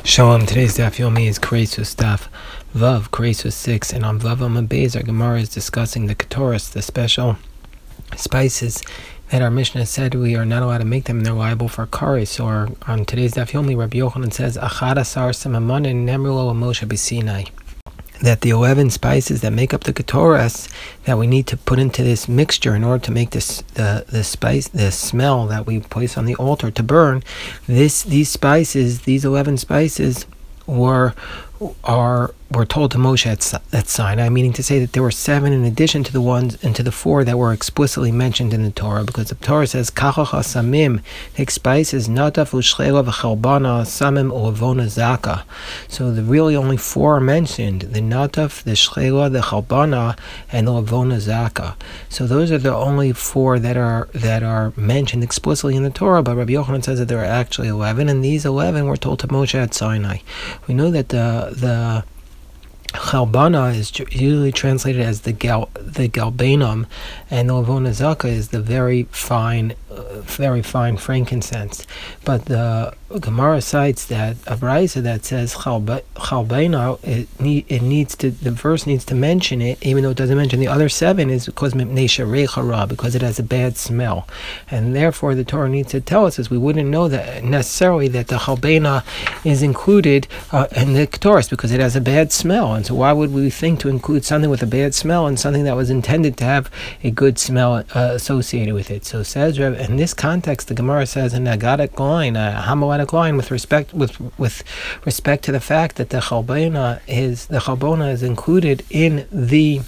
Shalom. Today's daf yomi is Kresus daf Vav, Kresus 6, and on Vav Amud Beis, our Gemara is discussing the Ketores, the special spices that our Mishnah said we are not allowed to make them, and they're liable for kares. Or on today's daf yomi, Rabbi Yochanan says, Achad asar samamonin nemru lo Moshe b'Sinai, that the 11 spices that make up the ketores that we need to put into this mixture in order to make this the smell that we place on the altar to burn, these 11 spices were told to Moshe at Sinai, meaning to say that there were 7 in addition to the ones and to the 4 that were explicitly mentioned in the Torah, because the Torah says kachach samim, take spices, nataf u'shchela v'chalbana, samim u'avona zaka. So the really only 4 are mentioned: the nataf, the shchela, the chalbana, and the avona zaka. So those are the only 4 that are mentioned explicitly in the Torah. But Rabbi Yochanan says that there are actually 11, and these 11 were told to Moshe at Sinai. We know that the chalbana is usually translated as the galbanum, and the avona zaka is the very fine frankincense. But the Gemara cites that a brayso that says chalbana, the verse needs to mention it, even though it doesn't mention the other 7, is because because it has a bad smell, and therefore the Torah needs to tell us, as we wouldn't know that necessarily that the chalbana is included in the ketores because it has a bad smell. And so why would we think to include something with a bad smell and something that was intended to have a good smell associated with it? So says Reb, in this context, the Gemara says in Agadic line, Hamoedic line, with respect to the fact that the chalbana is included in the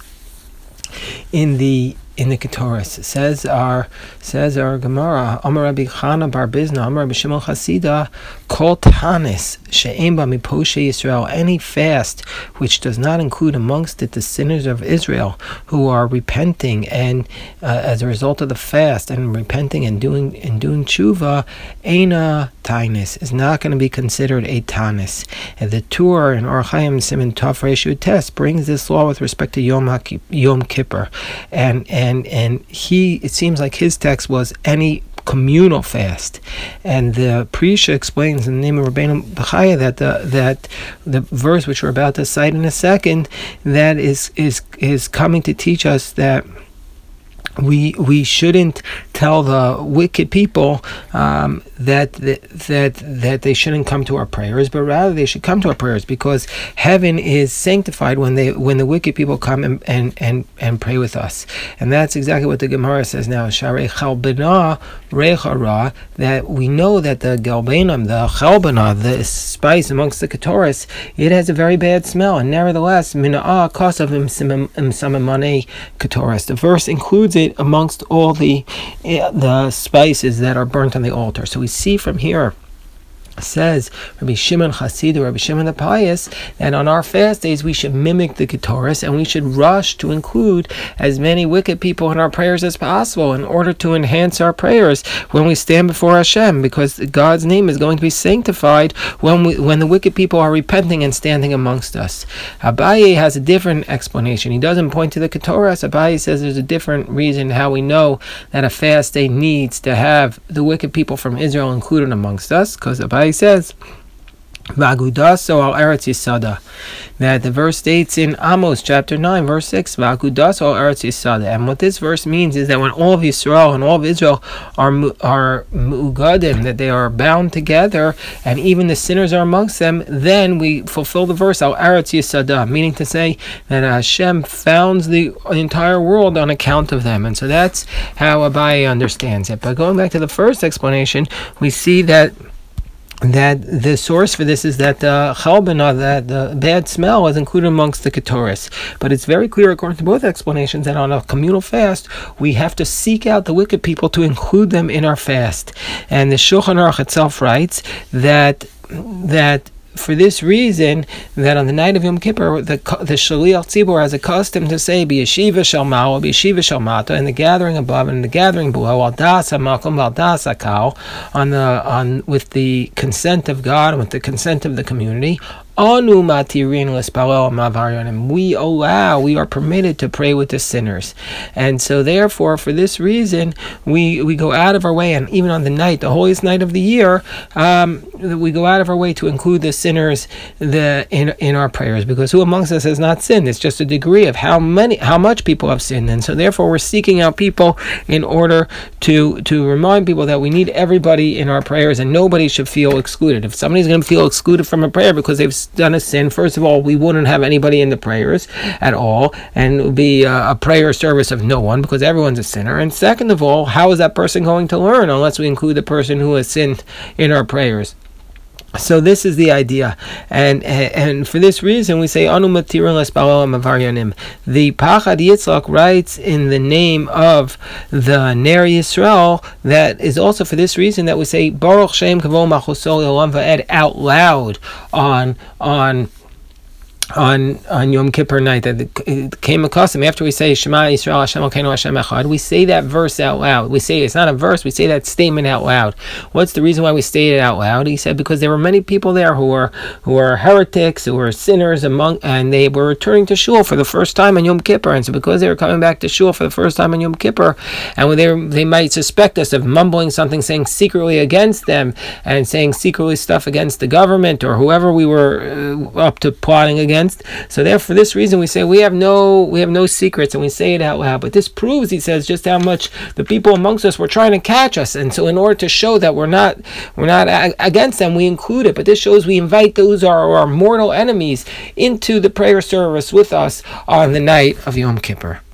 ketores. Says our Gemara, Amar Rabbi Chana bar Bizna, Amar Rabbi Shimon Chasida, Kol Tanis she'ein ba miposhe Yisrael, any fast which does not include amongst it the sinners of Israel who are repenting, and as a result of the fast and repenting and doing tshuva, eina tanis, is not going to be considered a tanis. And the Tur in Orach Chaim Siman Tov Resh Test brings this law with respect to Yom Kippur, and it seems like his text was any communal fast, and the Prisha explains in the name of Rabbeinu Bechaya that the verse which we're about to cite in a second, that is coming to teach us that we shouldn't tell the wicked people that they shouldn't come to our prayers, but rather they should come to our prayers, because heaven is sanctified when the wicked people come and pray with us. And that's exactly what the Gemara says now. Sharei chalbana rechara, that we know that the galbanum, the chalbana, the spice amongst the ketores, it has a very bad smell, and nevertheless mina'ah kasav imsamamane ketores. The verse includes it amongst all the spices that are burnt on the altar. So we see from here, says Rabbi Shimon Chasida, Rabbi Shimon the Pious, that on our fast days we should mimic the ketores, and we should rush to include as many wicked people in our prayers as possible in order to enhance our prayers when we stand before Hashem, because God's name is going to be sanctified when the wicked people are repenting and standing amongst us. Abaye has a different explanation. He doesn't point to the ketores. Abaye says there's a different reason how we know that a fast day needs to have the wicked people from Israel included amongst us, because Abaye says V'agudaso al Eretz Yisada, that the verse states in Amos chapter 9 verse 6, V'agudaso al Eretz Yisada, and what this verse means is that when all of Yisrael and all of Israel are mu'ugadim, that they are bound together, and even the sinners are amongst them, then we fulfill the verse al Eretz Yisada, meaning to say that Hashem founds the entire world on account of them. And so that's how Abaye understands it. But going back to the first explanation, we see that the source for this is that the chalbana, that the bad smell, is included amongst the ketores. But it's very clear, according to both explanations, that on a communal fast we have to seek out the wicked people to include them in our fast. And the Shulchan Aruch itself writes that for this reason, that on the night of Yom Kippur, the Shaliach Tzibor has a custom to say b'yeshiva shel ma'ala, b'yeshiva shel mata, in the gathering above and in the gathering below, al das ha'makom, al das ha'kal, with the consent of God and with the consent of the community, Anu matirin l'spalel mavaryonim. We are permitted to pray with the sinners. And so therefore, for this reason, we go out of our way, and even on the night, the holiest night of the year, we go out of our way to include the sinners in our prayers, because who amongst us has not sinned? It's just a degree of how much people have sinned. And so therefore we're seeking out people in order to remind people that we need everybody in our prayers, and nobody should feel excluded. If somebody's going to feel excluded from a prayer because they've done a sin, first of all, we wouldn't have anybody in the prayers at all, and it would be a prayer service of no one, because everyone's a sinner. And second of all, how is that person going to learn unless we include the person who has sinned in our prayers? So this is the idea, and for this reason we say Anu Matirin L'Spalel Mavaryonim. The Pachad Yitzchak writes in the name of the Ner Yisrael that is also for this reason that we say Baruch Shem Kavod Malchuso L'Olam Va'ed out loud on Yom Kippur night. That it came a custom after we say Shema Yisrael Hashem Elokeinu Hashem Echad, we say that verse out loud. We say it's not a verse, we say that statement out loud. What's the reason why we say it out loud? He said because there were many people there who were heretics, who were sinners and they were returning to shul for the first time on Yom Kippur, and so because they were coming back to shul for the first time on Yom Kippur, and they might suspect us of mumbling something, saying secretly against them, and saying secretly stuff against the government or whoever we were up to plotting against. So therefore, for this reason, we say we have no secrets, and we say it out loud. But this proves, he says, just how much the people amongst us were trying to catch us. And so, in order to show that we're not against them, we include it. But this shows we invite those our mortal enemies into the prayer service with us on the night of Yom Kippur.